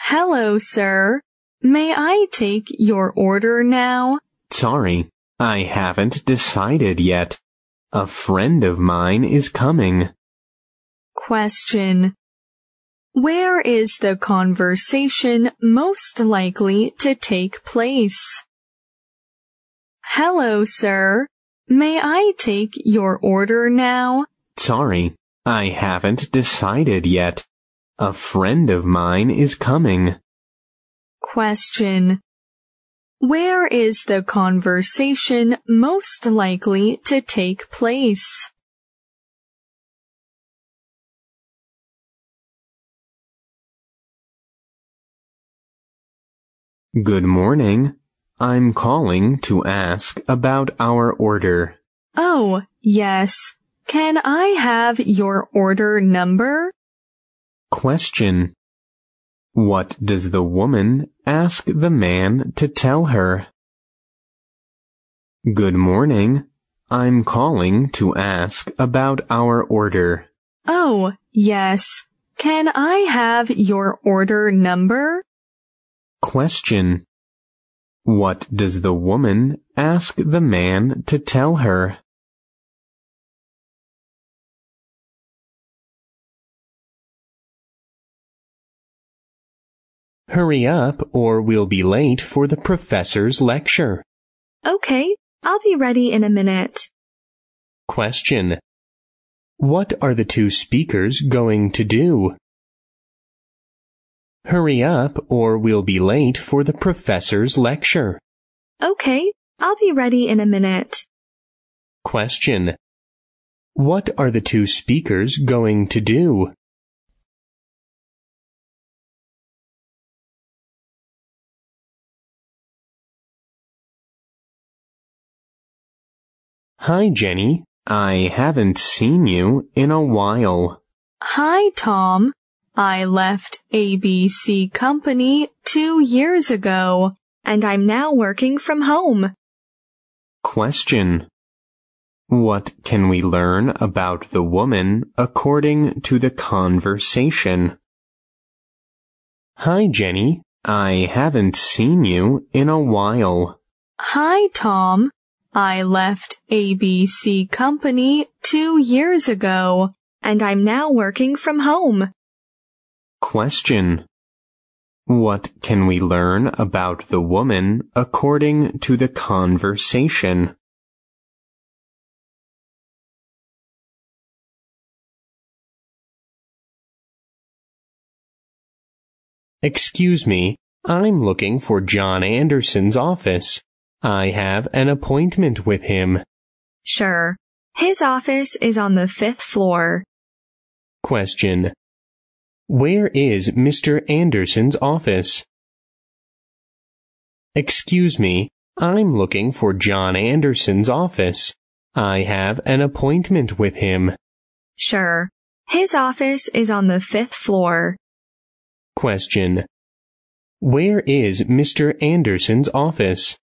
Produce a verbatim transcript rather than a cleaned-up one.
Hello, sir. May I take your order now? Sorry, I haven't decided yet. A friend of mine is coming. Question. Where is the conversation most likely to take place? Hello, sir. May I take your order now? Sorry, I haven't decided yet. A friend of mine is coming. Question. Where is the conversation most likely to take place? Good morning. I'm calling to ask about our order. Oh, yes. Can I have your order number? Question. What does the woman ask the man to tell her? Good morning. I'm calling to ask about our order. Oh, yes. Can I have your order number? Question. What does the woman ask the man to tell her? Hurry up or we'll be late for the professor's lecture. Okay, I'll be ready in a minute. Question. What are the two speakers going to do? Hurry up or we'll be late for the professor's lecture. Okay, I'll be ready in a minute. Question. What are the two speakers going to do? Hi, Jenny. I haven't seen you in a while. Hi, Tom. I left A B C Company two years ago, and I'm now working from home. Question. What can we learn about the woman according to the conversation? Hi, Jenny. I haven't seen you in a while. Hi, Tom. I left A B C Company two years ago, and I'm now working from home. Question. What can we learn about the woman according to the conversation? Excuse me, I'm looking for John Anderson's office. I have an appointment with him. Sure. His office is on the fifth floor. Question. Where is Mister Anderson's office? Excuse me, I'm looking for John Anderson's office. I have an appointment with him. Sure. His office is on the fifth floor. Question. Where is Mister Anderson's office?